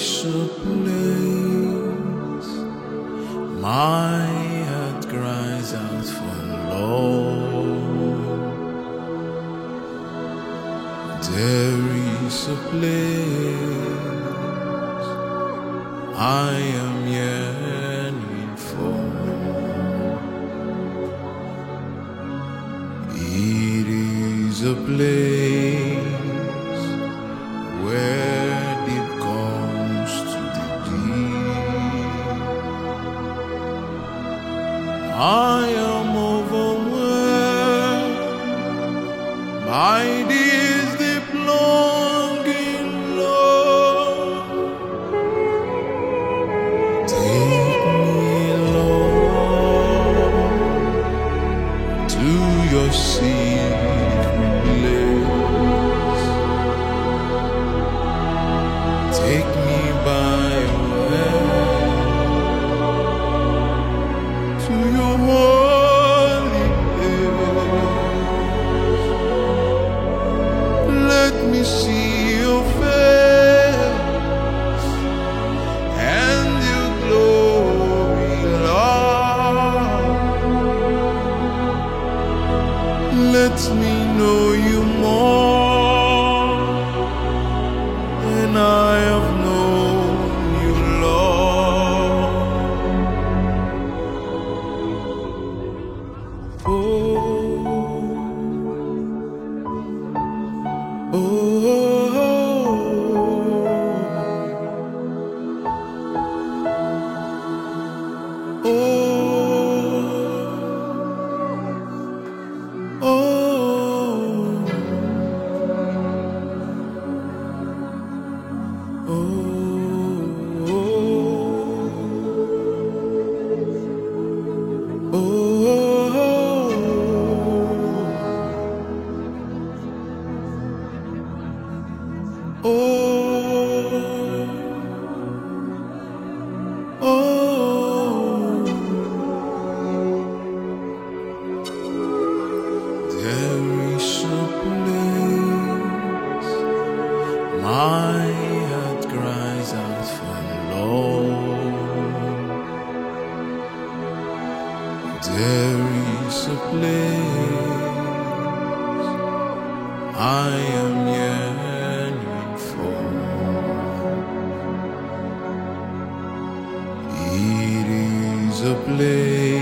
is a place my heart cries out for love. There is a place I am yearning for. It is a place where deep comes to the deep. I am overwhelmed by this deep longing, Lord. Take me, Lord, to your secret place. Take me by your hand to your holy place. Let me see your face and your glory, Lord. Let me know you more than I have known you, Lord. Oh, oh, oh, oh, there is a place my heart cries out for love. There is a place I am yearning for. It is a place